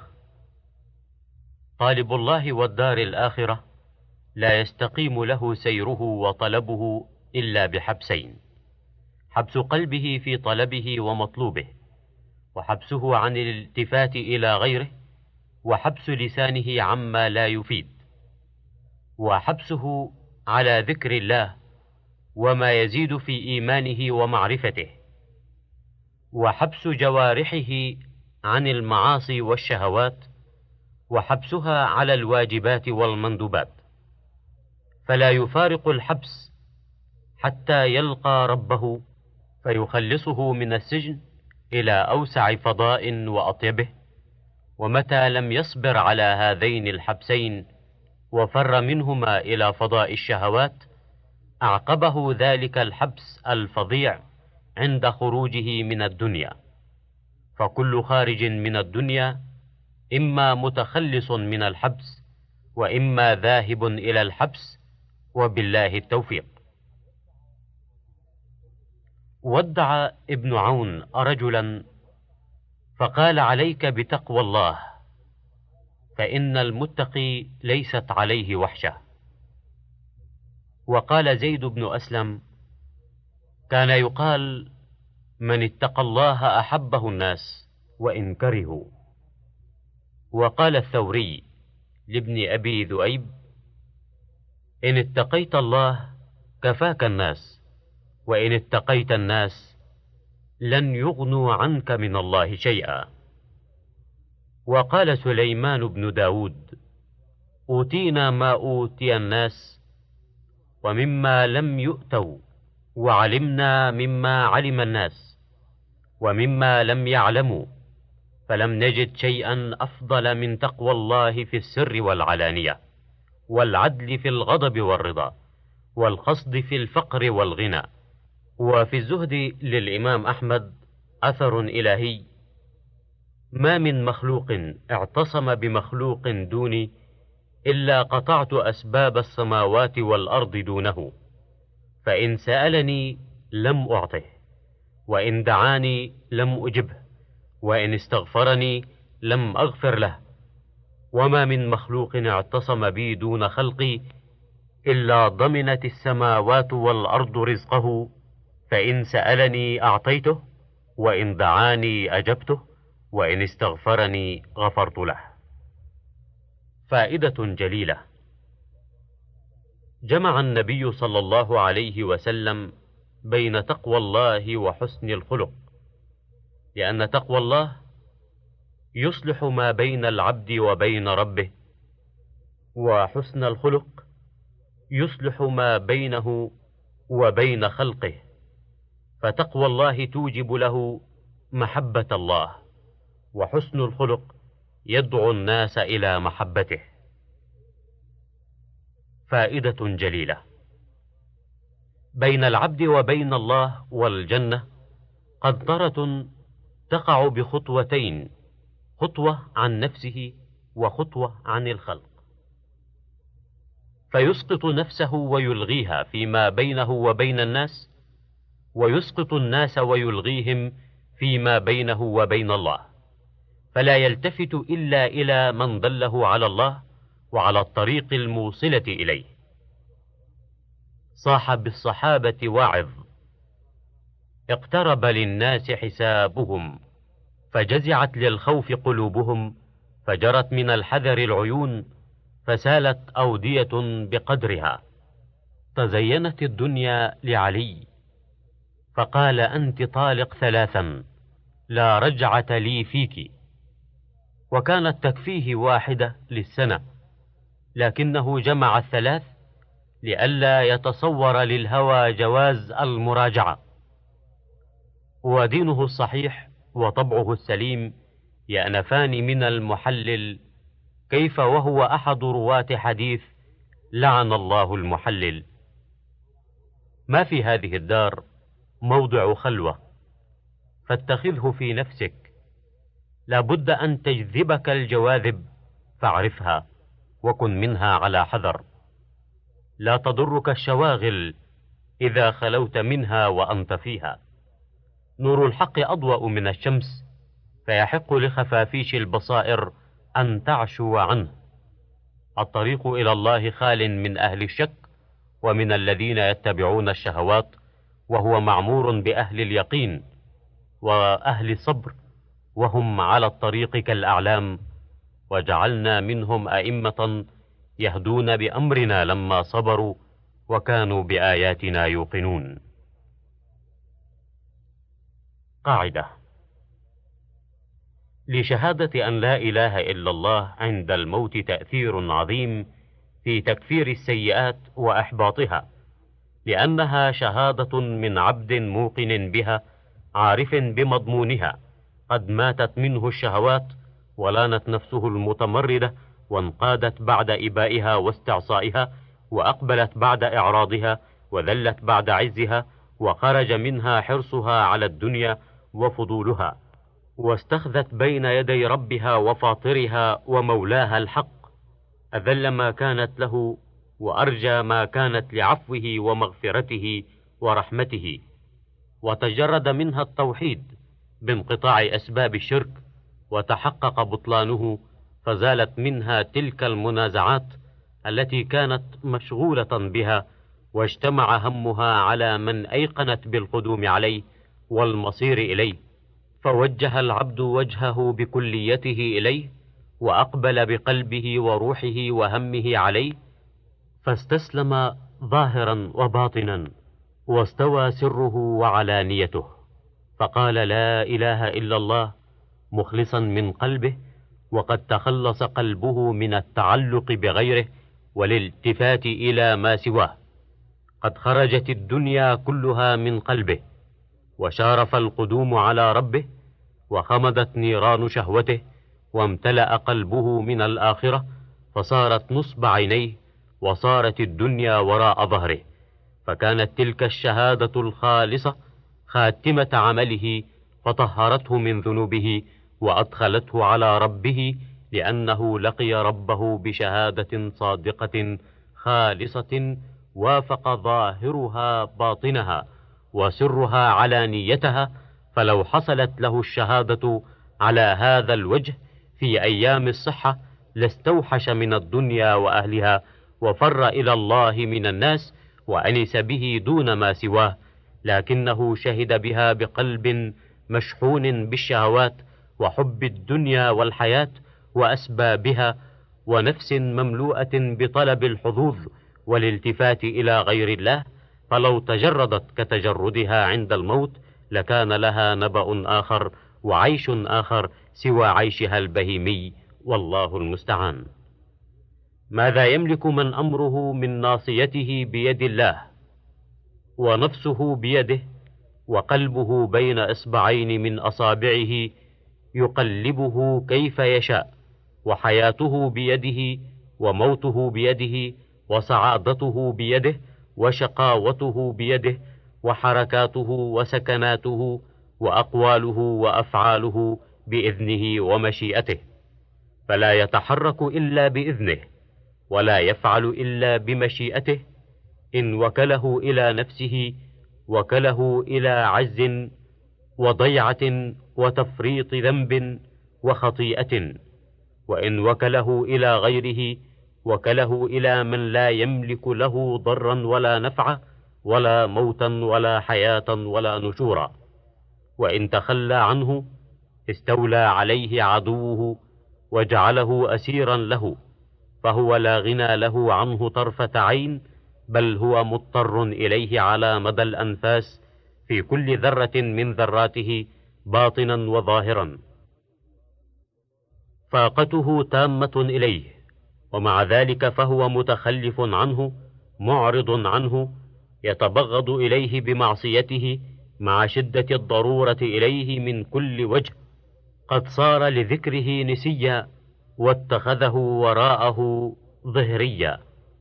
طالب الله والدار الآخرة لا يستقيم له سيره وطلبه إلا بحبسين: حبس قلبه في طلبه ومطلوبه، وحبسه عن الالتفات إلى غيره، وحبس لسانه عما لا يفيد، وحبسه على ذكر الله وما يزيد في إيمانه ومعرفته، وحبس جوارحه عن المعاصي والشهوات، وحبسها على الواجبات والمندوبات، فلا يفارق الحبس حتى يلقى ربه فيخلصه من السجن إلى أوسع فضاء وأطيبه. ومتى لم يصبر على هذين الحبسين وفر منهما إلى فضاء الشهوات أعقبه ذلك الحبس الفظيع عند خروجه من الدنيا، فكل خارج من الدنيا إما متخلص من الحبس وإما ذاهب إلى الحبس، وبالله التوفيق. ودع ابن عون رجلا فقال: عليك بتقوى الله، فإن المتقي ليست عليه وحشة. وقال زيد بن أسلم: كان يقال من اتقى الله أحبه الناس وإن كرهوا. وقال الثوري لابن أبي ذؤيب: إن اتقيت الله كفاك الناس، وإن اتقيت الناس لن يغنوا عنك من الله شيئا. وقال سليمان بن داود: أوتينا ما أوتي الناس ومما لم يؤتوا، وعلمنا مما علم الناس ومما لم يعلموا، فلم نجد شيئا أفضل من تقوى الله في السر والعلانية، والعدل في الغضب والرضا، والقصد في الفقر والغنى. وفي الزهد للإمام أحمد أثر إلهي: ما من مخلوق اعتصم بمخلوق دوني إلا قطعت أسباب السماوات والأرض دونه، فإن سألني لم أعطه، وإن دعاني لم أجبه، وإن استغفرني لم أغفر له. وما من مخلوق اعتصم بي دون خلقي إلا ضمنت السماوات والأرض رزقه، فإن سألني أعطيته، وإن دعاني أجبته، وإن استغفرني غفرت له. فائدة جليلة: جمع النبي صلى الله عليه وسلم بين تقوى الله وحسن الخلق، لأن تقوى الله يصلح ما بين العبد وبين ربه، وحسن الخلق يصلح ما بينه وبين خلقه، فتقوى الله توجب له محبة الله، وحسن الخلق يدعو الناس إلى محبته. فائدة جليلة: بين العبد وبين الله والجنة قنطرة تقع بخطوتين، خطوة عن نفسه وخطوة عن الخلق، فيسقط نفسه ويلغيها فيما بينه وبين الناس، ويسقط الناس ويلغيهم فيما بينه وبين الله، فلا يلتفت إلا إلى من دله على الله وعلى الطريق الموصلة إليه. صاح بالصحابة واعظ: اقترب للناس حسابهم، فجزعت للخوف قلوبهم، فجرت من الحذر العيون، فسالت أودية بقدرها. تزينت الدنيا لعلي، فقال: أنت طالق ثلاثا لا رجعة لي فيك. وكانت تكفيه واحدة للسنة، لكنه جمع الثلاث لئلا يتصور للهوى جواز المراجعة. ودينه الصحيح وطبعه السليم يأنفان من المحلل، كيف وهو أحد رواة حديث لعن الله المحلل. ما في هذه الدار موضع خلوة، فاتخذه في نفسك، لابد أن تجذبك الجواذب، فاعرفها وكن منها على حذر. لا تضرك الشواغل إذا خلوت منها وأنت فيها. نور الحق أضوأ من الشمس، فيحق لخفافيش البصائر أن تعشو عنه. الطريق إلى الله خال من أهل الشك ومن الذين يتبعون الشهوات، وهو معمور بأهل اليقين وأهل الصبر، وهم على الطريق كالأعلام. وجعلنا منهم أئمة يهدون بأمرنا لما صبروا وكانوا بآياتنا يوقنون. قاعدة: لشهادة أن لا إله إلا الله عند الموت تأثير عظيم في تكفير السيئات وإحباطها، لأنها شهادة من عبد موقن بها عارف بمضمونها، قد ماتت منه الشهوات ولانت نفسه المتمردة، وانقادت بعد إبائها واستعصائها، وأقبلت بعد إعراضها، وذلت بعد عزها، وخرج منها حرصها على الدنيا وفضولها، واستخذت بين يدي ربها وفاطرها ومولاها الحق، أذل ما كانت له وأرجى ما كانت لعفوه ومغفرته ورحمته، وتجرد منها التوحيد بانقطاع أسباب الشرك، وتحقق بطلانه، فزالت منها تلك المنازعات التي كانت مشغولة بها، واجتمع همها على من أيقنت بالقدوم عليه والمصير إليه، فوجه العبد وجهه بكليته إليه، وأقبل بقلبه وروحه وهمه عليه، فاستسلم ظاهرا وباطنا، واستوى سره وعلانيته، فقال لا إله إلا الله مخلصا من قلبه، وقد تخلص قلبه من التعلق بغيره والالتفات إلى ما سواه. قد خرجت الدنيا كلها من قلبه، وشارف القدوم على ربه، وخمدت نيران شهوته، وامتلأ قلبه من الآخرة، فصارت نصب عينيه، وصارت الدنيا وراء ظهره، فكانت تلك الشهادة الخالصة خاتمة عمله، فطهرته من ذنوبه وأدخلته على ربه، لأنه لقي ربه بشهادة صادقة خالصة وافق ظاهرها باطنها وسرها علانيتها. فلو حصلت له الشهادة على هذا الوجه في أيام الصحة لاستوحش من الدنيا وأهلها، وفر إلى الله من الناس، وأنس به دون ما سواه، لكنه شهد بها بقلب مشحون بالشهوات وحب الدنيا والحياة وأسبابها، ونفس مملوءة بطلب الحظوظ والالتفات إلى غير الله، فلو تجردت كتجردها عند الموت لكان لها نبأ آخر وعيش آخر سوى عيشها البهيمي، والله المستعان. ماذا يملك من أمره من ناصيته بيد الله، ونفسه بيده، وقلبه بين إصبعين من أصابعه يقلبه كيف يشاء، وحياته بيده، وموته بيده، وسعادته بيده، وشقاوته بيده، وحركاته وسكناته وأقواله وأفعاله بإذنه ومشيئته، فلا يتحرك إلا بإذنه، ولا يفعل إلا بمشيئته. إن وكله إلى نفسه وكله إلى عجز وضيعة وتفريط ذنب وخطيئة، وإن وكله إلى غيره وكله إلى من لا يملك له ضرا ولا نفعا ولا موتا ولا حياة ولا نشورا. وإن تخلى عنه استولى عليه عدوه وجعله أسيرا له، فهو لا غنى له عنه طرفة عين، بل هو مضطر إليه على مدى الأنفاس في كل ذرة من ذراته باطنا وظاهرا. فاقته تامة إليه، ومع ذلك فهو متخلف عنه معرض عنه، يتبغض إليه بمعصيته مع شدة الضرورة إليه من كل وجه، قد صار لذكره نسيا واتخذه وراءه ظهريا.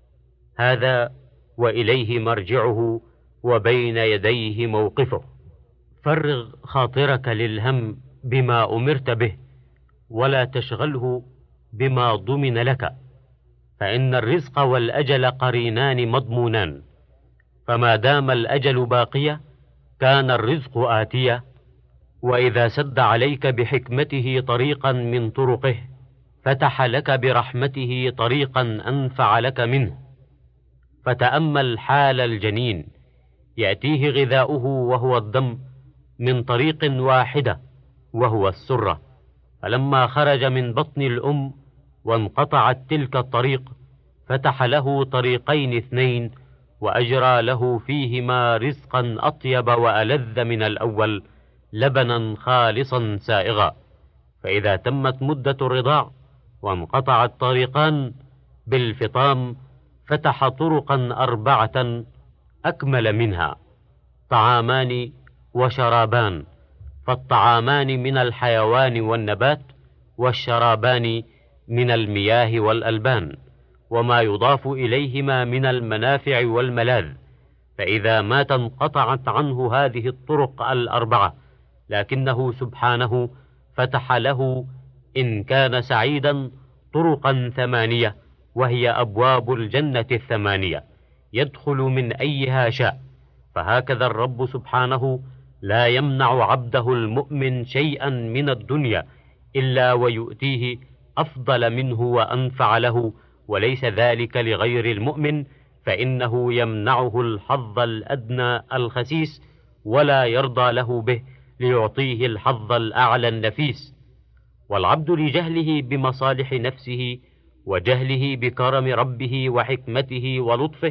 هذا وإليه مرجعه وبين يديه موقفه. فرغ خاطرك للهم بما أمرت به، ولا تشغله بما ضمن لك، فإن الرزق والأجل قرينان مضمونان، فما دام الأجل باقيا كان الرزق آتيا. وإذا سد عليك بحكمته طريقا من طرقه فتح لك برحمته طريقا أنفع لك منه. فتأمل حال الجنين، يأتيه غذاؤه وهو الدم من طريق واحدة وهو السرة، فلما خرج من بطن الأم وانقطعت تلك الطريق فتح له طريقين اثنين، وأجرى له فيهما رزقا أطيب وألذ من الأول، لبنا خالصا سائغا. فإذا تمت مدة الرضاع وانقطع الطريقان بالفطام فتح طرقا أربعة أكمل منها، طعامان وشرابان، فالطعامان من الحيوان والنبات، والشرابان من المياه والألبان، وما يضاف إليهما من المنافع والملاذ. فإذا مات انقطعت عنه هذه الطرق الأربعة، لكنه سبحانه فتح له إن كان سعيدا طرقا ثمانية، وهي أبواب الجنة الثمانية، يدخل من أيها شاء. فهكذا الرب سبحانه لا يمنع عبده المؤمن شيئا من الدنيا إلا ويؤتيه أفضل منه وأنفع له، وليس ذلك لغير المؤمن، فإنه يمنعه الحظ الأدنى الخسيس ولا يرضى له به ليعطيه الحظ الأعلى النفيس. والعبد لجهله بمصالح نفسه وجهله بكرم ربه وحكمته ولطفه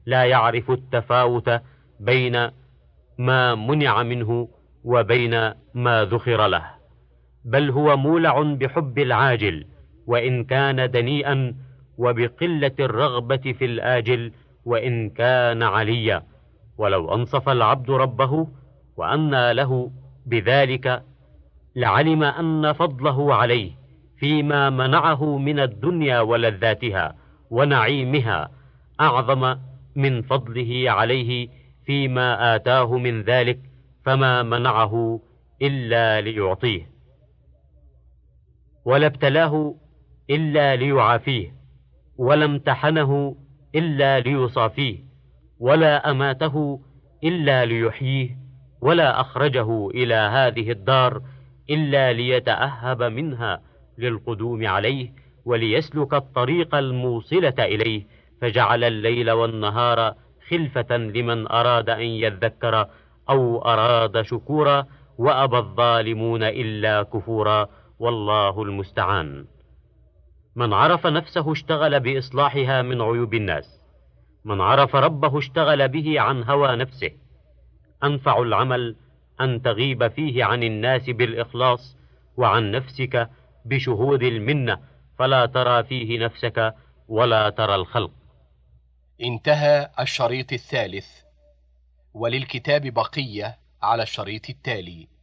لا يعرف التفاوت بين ما منع منه وبين ما ذخر له، بل هو مولع بحب العاجل وإن كان دنيئا، وبقلة الرغبة في الآجل وإن كان عليا. ولو أنصف العبد ربه وأنى له بذلك لعلم أن فضله عليه فيما منعه من الدنيا ولذاتها ونعيمها أعظم من فضله عليه فيما آتاه من ذلك، فما منعه إلا ليعطيه، ولا ابتلاه إلا ليعافيه، ولا امتحنه إلا ليصافيه، ولا أماته إلا ليحييه، ولا أخرجه إلى هذه الدار إلا ليتأهب منها للقدوم عليه وليسلك الطريق الموصلة إليه، فجعل الليل والنهار خلفة لمن أراد أن يذكر أو أراد شكورا، وأبى الظالمون إلا كفورا، والله المستعان. من عرف نفسه اشتغل بإصلاحها من عيوب الناس، من عرف ربه اشتغل به عن هوى نفسه. أنفع العمل أن تغيب فيه عن الناس بالإخلاص، وعن نفسك بشهود المنة، فلا ترى فيه نفسك ولا ترى الخلق. انتهى الشريط الثالث، وللكتاب بقية على الشريط التالي.